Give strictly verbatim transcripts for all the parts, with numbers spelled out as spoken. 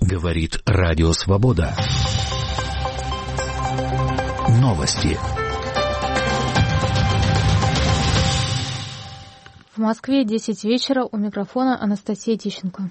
Говорит Радио Свобода. Новости. В Москве десять вечера, у микрофона Анастасия Тищенко.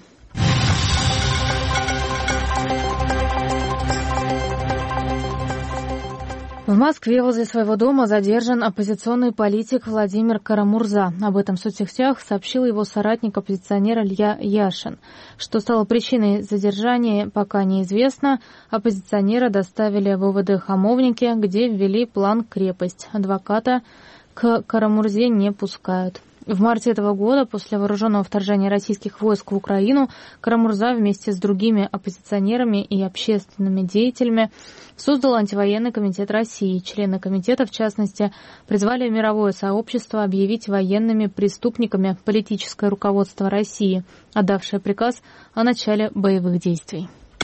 В Москве возле своего дома задержан оппозиционный политик Владимир Кара-Мурза. Об этом в соцсетях сообщил его соратник-оппозиционер Илья Яшин. Что стало причиной задержания, пока неизвестно. Оппозиционера доставили в ОВД Хамовники, где ввели план «Крепость». Адвоката к Кара-Мурзе не пускают. В марте этого года, после вооруженного вторжения российских войск в Украину, Кара-Мурза вместе с другими оппозиционерами и общественными деятелями создал антивоенный комитет России. Члены комитета, в частности, призвали мировое сообщество объявить военными преступниками политическое руководство России, отдавшее приказ о начале боевых действий.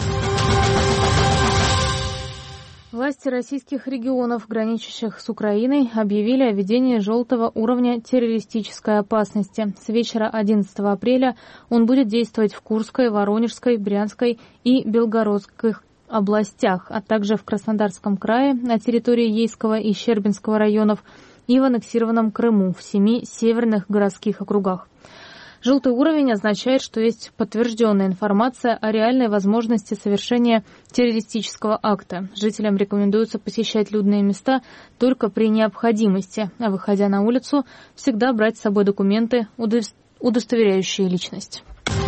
Власти российских регионов, граничащих с Украиной, объявили о введении желтого уровня террористической опасности. С вечера одиннадцатого апреля он будет действовать в Курской, Воронежской, Брянской и Белгородских областях, а также в Краснодарском крае, на территории Ейского и Щербинского районов и в аннексированном Крыму, в семи северных городских округах. Желтый уровень означает, что есть подтвержденная информация о реальной возможности совершения террористического акта. Жителям рекомендуется посещать людные места только при необходимости, а выходя на улицу, всегда брать с собой документы, удостоверяющие личность.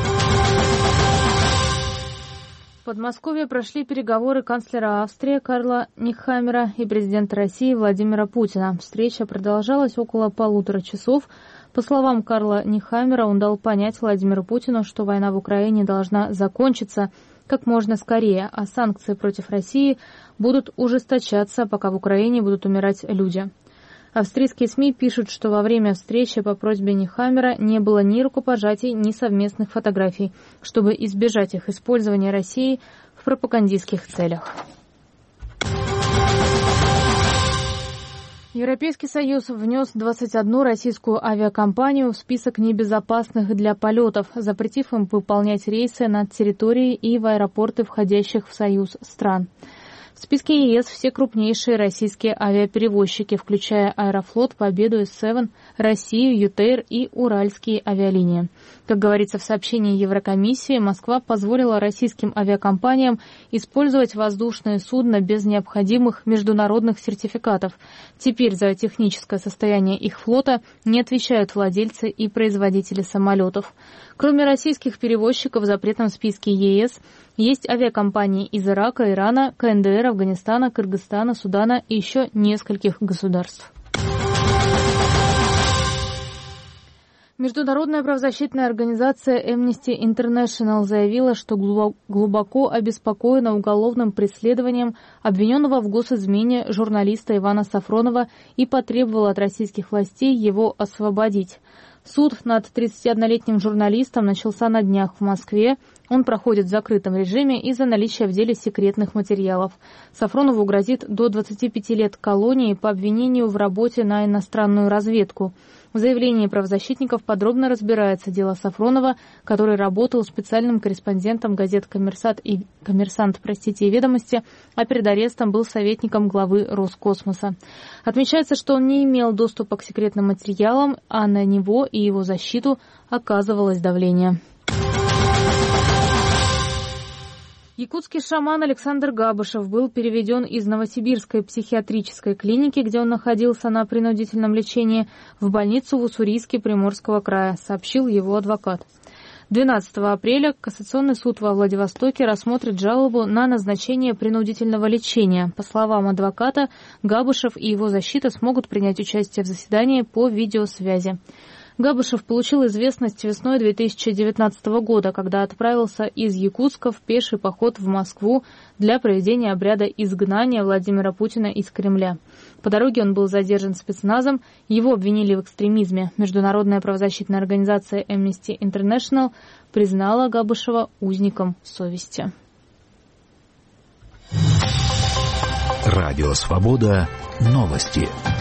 В Подмосковье прошли переговоры канцлера Австрии Карла Нехаммера и президента России Владимира Путина. Встреча продолжалась около полутора часов. По словам Карла Нехаммера, он дал понять Владимиру Путину, что война в Украине должна закончиться как можно скорее, а санкции против России будут ужесточаться, пока в Украине будут умирать люди. Австрийские СМИ пишут, что во время встречи по просьбе Нехаммера не было ни рукопожатий, ни совместных фотографий, чтобы избежать их использования Россией в пропагандистских целях. Европейский Союз внес двадцать одну российскую авиакомпанию в список небезопасных для полетов, запретив им выполнять рейсы над территорией и в аэропорты, входящих в Союз стран. В списке ЕС все крупнейшие российские авиаперевозчики, включая Аэрофлот, Победу, эс севен, Россию, ЮТЭЙР и Уральские авиалинии. Как говорится в сообщении Еврокомиссии, Москва позволила российским авиакомпаниям использовать воздушные судна без необходимых международных сертификатов. Теперь за техническое состояние их флота не отвечают владельцы и производители самолетов. Кроме российских перевозчиков в запретном списке ЕС, есть авиакомпании из Ирака, Ирана, ка эн дэ эр, Афганистана, Кыргызстана, Судана и еще нескольких государств. Международная правозащитная организация Amnesty International заявила, что глубоко обеспокоена уголовным преследованием обвиненного в госизмене журналиста Ивана Сафронова и потребовала от российских властей его освободить. Суд над тридцатиоднолетним журналистом начался на днях в Москве. Он проходит в закрытом режиме из-за наличия в деле секретных материалов. Сафронову грозит до двадцати пяти лет колонии по обвинению в работе на иностранную разведку. В заявлении правозащитников подробно разбирается дело Сафронова, который работал специальным корреспондентом газет «Коммерсант» и, «Коммерсант», простите, и «Ведомости», а перед арестом был советником главы Роскосмоса. Отмечается, что он не имел доступа к секретным материалам, а на него и его защиту оказывалось давление. Якутский шаман Александр Габышев был переведен из Новосибирской психиатрической клиники, где он находился на принудительном лечении, в больницу в Уссурийске Приморского края, сообщил его адвокат. двенадцатого апреля Кассационный суд во Владивостоке рассмотрит жалобу на назначение принудительного лечения. По словам адвоката, Габышев и его защита смогут принять участие в заседании по видеосвязи. Габышев получил известность весной две тысячи девятнадцатого года, когда отправился из Якутска в пеший поход в Москву для проведения обряда изгнания Владимира Путина из Кремля. По дороге он был задержан спецназом, его обвинили в экстремизме. Международная правозащитная организация Amnesty International признала Габышева узником совести. Радио Свобода. Новости.